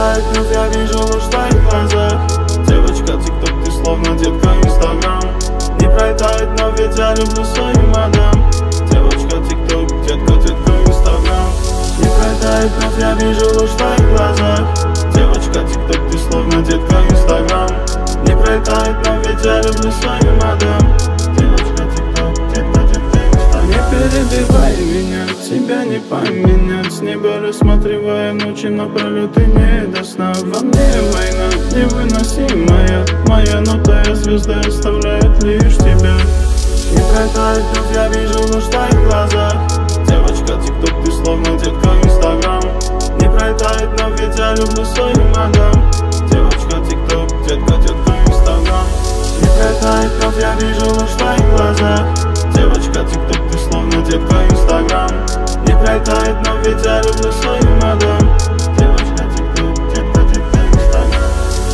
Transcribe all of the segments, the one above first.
пролетает вновь, я вижу ложь в твоих глазах. Девочка, тик-ток, ты словно детка Инстаграм. Не пролетает вновь, ведь я люблю свою мадам. Девочка, тик-ток, детка Инстаграм. Не пролетает вновь, я вижу ложь в твоих глазах. Девочка, тик-ток, ты словно детка Инстаграм. Не пролетает вновь, ведь я люблю свою мадам. Девочка, тик-ток, детка Инстаграм. Не перебивай меня, тебя не поменять. С неба рассматривая ночи напролет и не до сна. Во мне война невыносимая, моя нотая звезда оставляет лишь тебя. Не пролетает вновь, я вижу ложь в твоих глазах. Девочка, тик-ток, ты словно детка Инстаграм. Не пролетает вновь, ведь я люблю свою мадам. Девочка, тик-ток, детка Инстаграм. Не пролетает вновь, я вижу ложь в твоих глазах. Девочка, тик-ток, ты словно детка Инстаграм. Не пролетает вновь, ведь я люблю свою мадам. Девочка, тик-ток, детка Инстаграм.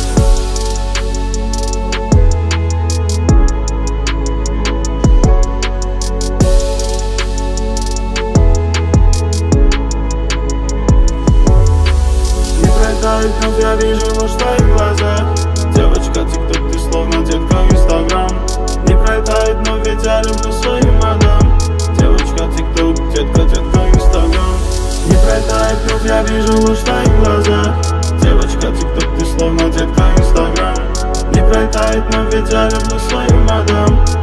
Не пролетает вновь, я вижу ложь в твоих глазах. Девочка, тик-ток, ты словно детка Инстаграм. Не пролетает вновь, ведь я люблю свою мадам. Девочка, тик-ток, детка Инстаграм. Не пролетает вновь, я вижу ложь в твоих глазах. Девочка, тик-ток, ты словно детка Инстаграм. Не пролетает вновь, ведь я люблю свою мадам.